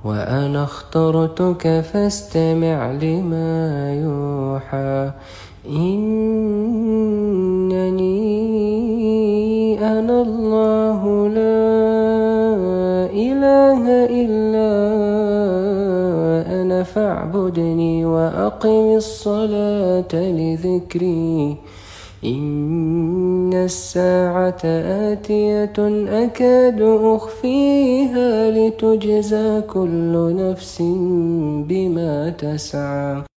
وأنا اخترتك فاستمع لما يوحى. إنني أنا الله لا إله إلا أنا فاعبدني وأقم الصلاة لذكري. إن الساعة آتية أكاد أخفيها لتجزى كل نفس بما تسعى.